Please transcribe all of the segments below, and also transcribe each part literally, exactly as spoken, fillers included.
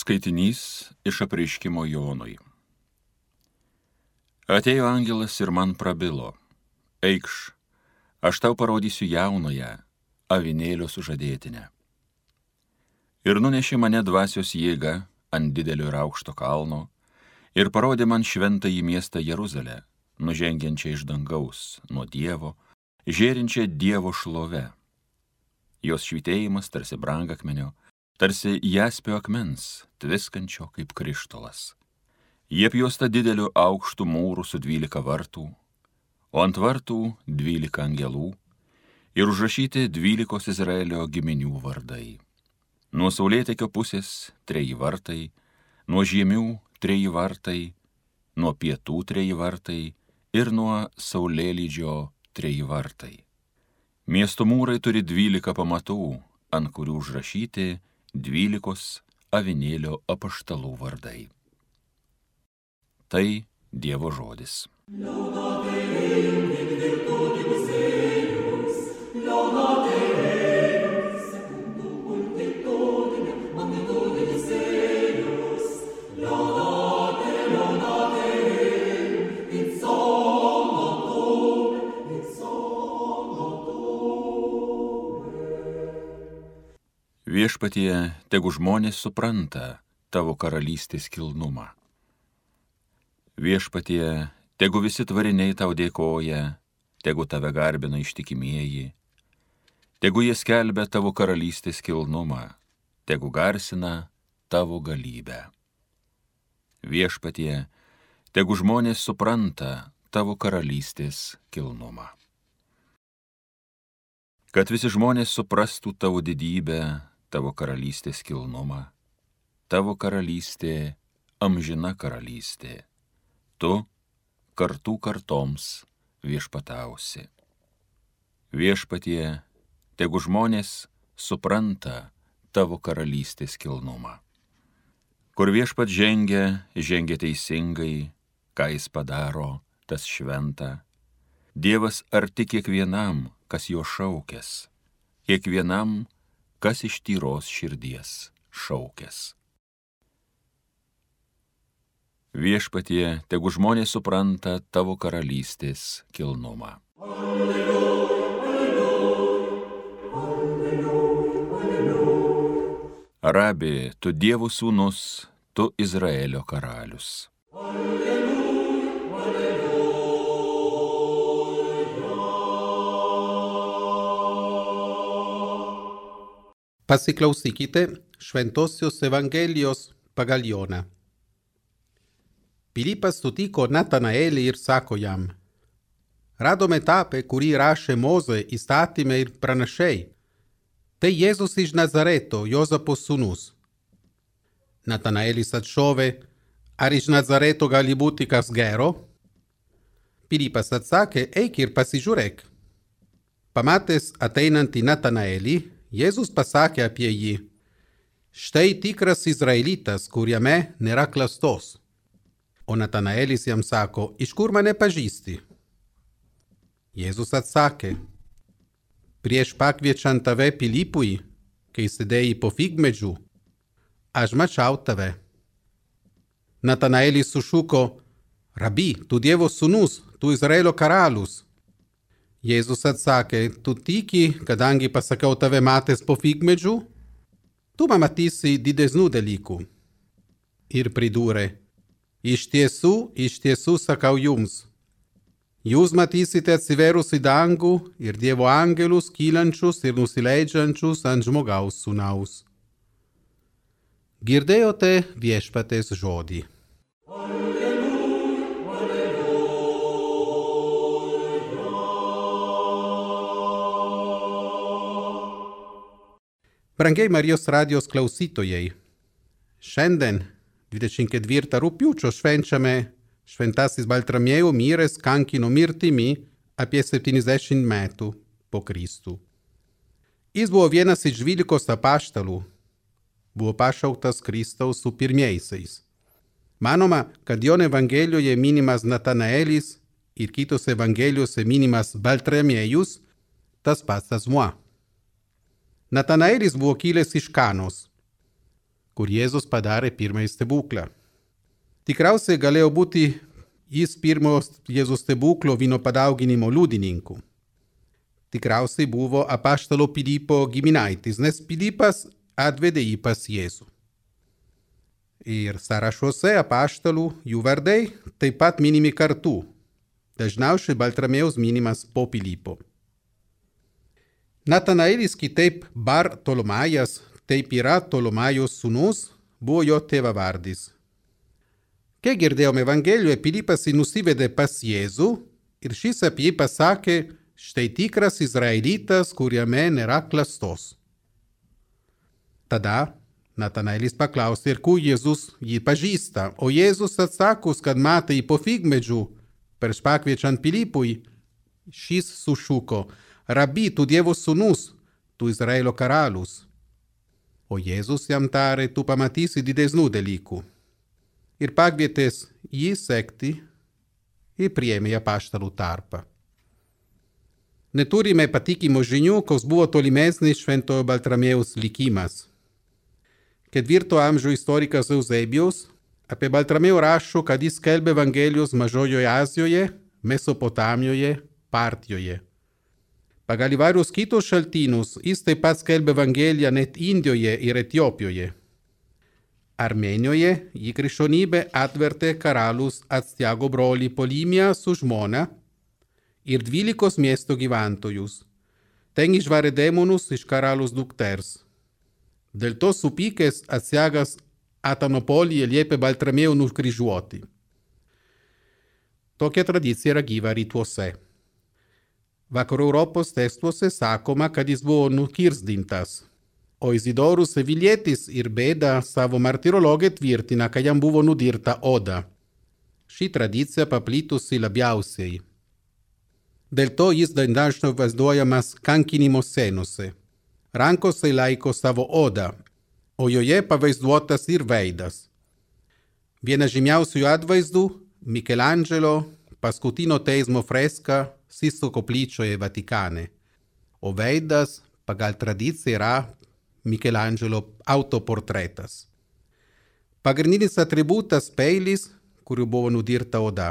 Skaitinys iš Apreiškimo Jonui. Atėjo angelas ir man prabilo: Eikš, aš tau parodysiu jaunąją, avinėlio sužadėtinę. Ir nunešė mane dvasios jėga ant didelio ir aukšto kalno ir parodė man šventąjį miestą Jeruzalę, nužengiančią iš dangaus nuo Dievo, žėrinčią Dievo šlove. Jos švytėjimas tarsi brangakmenio, tarsi jaspio akmens, tviskančio kaip krištolas. Jie apjuosta dideliu aukštų mūrų su dvylika vartų, o ant vartų dvylika angelų ir užrašyti dvylikos Izraelio giminių vardai. Nuo saulėtekio pusės treji vartai, nuo žiemių treji vartai, nuo pietų treji vartai ir nuo saulėlydžio treji vartai. Miesto mūrai turi dvylika pamatų, ant kurių užrašyti dvylikos avinėlio apaštalų vardai. Tai Dievo žodis. Viešpatie, tegu žmonės supranta tavo karalystės kilnumą. Viešpatie, tegu visi tvariniai tau dėkoja, tegu tave garbina ištikimieji, tegu jie skelbia tavo karalystės kilnumą, tegu garsina tavo galybę. Viešpatie, tegu žmonės supranta tavo karalystės kilnumą. Kad visi žmonės suprastų tavo didybę, tavo karalystės kilnumą, tavo karalystė amžina karalystė, tu kartų kartoms viešpatausi. Viešpatie, tegu žmonės supranta tavo karalystės kilnumą. Kur viešpat žengia, žengia teisingai, ką jis padaro, tas šventa. Dievas arti kiekvienam, kas jo šaukęs, kiekvienam, kas iš tyros širdies šaukęs. Viešpatie, tegu žmonės supranta tavo karalystės kilnumą. Alleluja, alleluja, alleluja, alleluja. Rabi, tu Dievo sūnus, tu Izraelio karalius. Alleluja, alleluja. Pasiklausykite Šventosios Evangelijos pagal Joną. Pilypas sutiko Natanaelį ir sako jam: Radome tą, apie kurį rašė Mozė įstatyme ir pranašai. Tai Jėzus iš Nazareto, Jozapo sūnus. Natanaelis atšovė: Ar iš Nazareto gali būti kas gero? Pilypas atsakė: Eik ir pasižiūrėk. Pamatęs ateinantį Natanaelį, Jėzus pasakė apie jį: Štai tikras Izraelitas, kuriame nėra klastos. O Natanaelis jam sako: Iš kur mane pažįsti? Jėzus atsakė: Prieš pakviečiant tave Pilypui, kai sėdėjai po figmedžiu, aš mačiau tave. Natanaelis sušuko: Rabi, tu Dievo sūnus, tu Izraelio karalius. Jėzus atsakė: Tu tiki, kadangi pasakiau tave matęs po figmedžiu? Tu pamatysi didesnių dalykų. Ir pridūrė: Iš tiesų, iš tiesų sakau jums, jūs matysite atsivėrus į dangų ir Dievo angelus kylančius ir nusileidžiančius ant žmogaus sūnaus. Girdėjote viešpaties žodį. Alleluja, alleluja. Brangiai Marijos radijos klausytojai, šiandien dvidešimt ketvirtą rugpjūčio švenčiame Šventasis Baltramiejų miręs kankino mirtimi apie septyniasdešimt metų po Kristų. Jis buvo vienas iš dvylikos apaštalų, buvo pašauktas Kristaus su pirmiaisiais. Manoma, kad Jono Evangelijoje minimas Natanaelis ir kitos Evangelijose minimas Baltramiejus, tas pats asmuo. Natanaelis buvo kilęs iš Kanos. kur Jėzus padarė pirmąjį stebuklą. Tikriausiai galėjo būti jis pirmos Jėzus stebuklo vyno padauginimo liudininku. Tikriausiai buvo apaštalo Pilypo giminaitis, nes Pilypas atvedė jį pas Jėzų. Ir sąrašuose apaštalų jų vardai taip pat minimi kartu. Dažniausiai Baltramėjaus minimas po Pilypo. Natanaelis, kitaip Bar Tolomajas, taip yra Tolomajos sūnus, buvo jo tėvavardis. Kai girdėjome Evangelijoje, Pilypas nusivedė pas Jėzų ir šis apie jį pasakė, štai tikras izraelitas, kuriame nėra klastos. Tada Natanaelis paklausė, ir kur Jėzus jį pažįsta, o Jėzus atsakus, kad matė jį po figmedžių, prieš pakviečiant Pilypui, šis sušuko, Rabi, tu Dievo sūnus, tu Izraelio karalius. O Jėzus jam tarė, tu pamatysi didesnių dalykų. Ir pakvietęs jį sekti, ir priėmė į apaštalų tarpą. Neturime patikimo žinių, koks buvo tolimesnis šventojo Baltramėjaus likimas. Ketvirto amžiaus istorikas Eusebijus apie Baltramėjų rašo, kad jis skelbė Evangelijos Mažojoje Azijoje, Mesopotamijoje, Partijoje. Pagal įvairius kitus šaltinius, jis taip pat skelbė Evangeliją net Indijoje ir Etiopijoje. Armėnijoje į krikščionybę atvertė karalius Actiago brolį Polimiją su žmona ir dvylikos miesto gyventojus. Ten išvarė demonus iš karalius dukters. Dėl to supykęs Actiagas Atanopolyje liepė Baltramėjų nukryžiuoti. Tokia tradicija yra gyva rytuose. Vakarų Europos tekstuose sakoma, kad jis buvo nukirsdintas, o Izidorus Sevilietis ir Bėda savo martirologė tvirtina, kad jam buvo nudirta oda. Ši tradicija paplitusi labiausiai. Dėl to jis dažnai vaizduojamas kankinimo scenose. Rankose laiko savo odą, o joje pavaizduotas ir veidas. Vienas žymiausių atvaizdų – Michelangelo paskutinio teismo freska Sisto koplyčioje Vatikane, o veidas pagal tradiciją yra Michelangelo autoportretas. Pagrindinis atributas peilis, kuriuo buvo nudirta oda.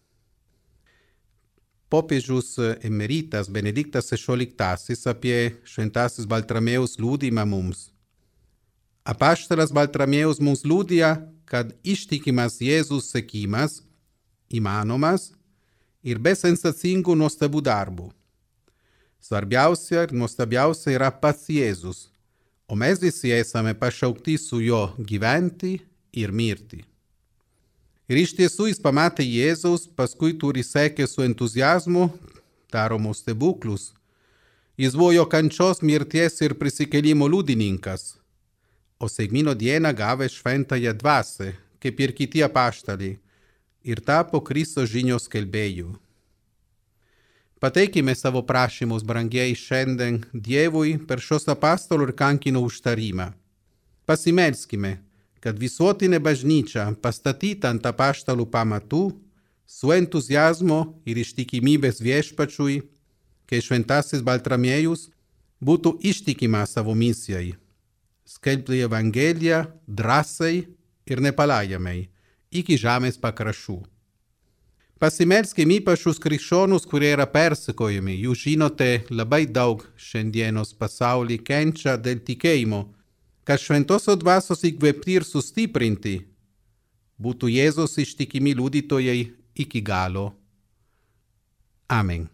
Popiežius emeritas Benediktas šešioliktasis apie šventasis Baltramėjaus liudijimą mums. Apaštalas Baltramėjaus mums liudija, kad ištikimas Jėzus sekimas įmanomas ir be sensacingų nuostabų darbų. Svarbiausia ir nuostabiausia yra pats Jėzus, o mes visi esame pašaukti su juo gyventi ir mirti. Ir iš tiesų jis pamatė Jėzaus, paskui turi sekė su entuziazmu daromus stebuklus. Jis buvo jo kančios, mirties ir prisikėlimo liudininkas, o sekmino dieną gavė šventąją dvasią, kaip ir kiti apaštaliai, ir tapo Kristo žinios skelbėju. Pateikime savo prašymus, brangiai, šiandien Dievui per šios apaštalų ir kankinų užtarimą. Pasimelskime, kad visuotinė bažnyčia pastatyta ant apaštalų pamatų, su entuziazmo ir ištikimybės viešpačiui, kai šventasis Baltramėjus būtų ištikimas savo misijai, skelbti Evangeliją drąsiai ir nepalaujamai, iki žemės pakraščių. Pasimelskime ypač už krikščionus, kurie yra persekiojami. Jūs žinote, labai daug šiandienos pasaulį kenčia dėl tikėjimo, kad šventosios dvasios įkvėpti ir sustiprinti būtų Jėzaus ištikimi liudytojai iki galo. Amen.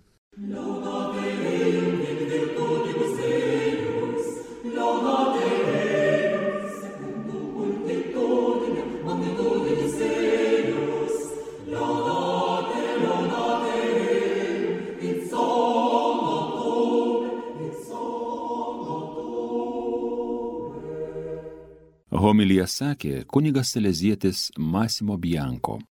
Homiliją sakė kunigas salezietis Massimo Bianco.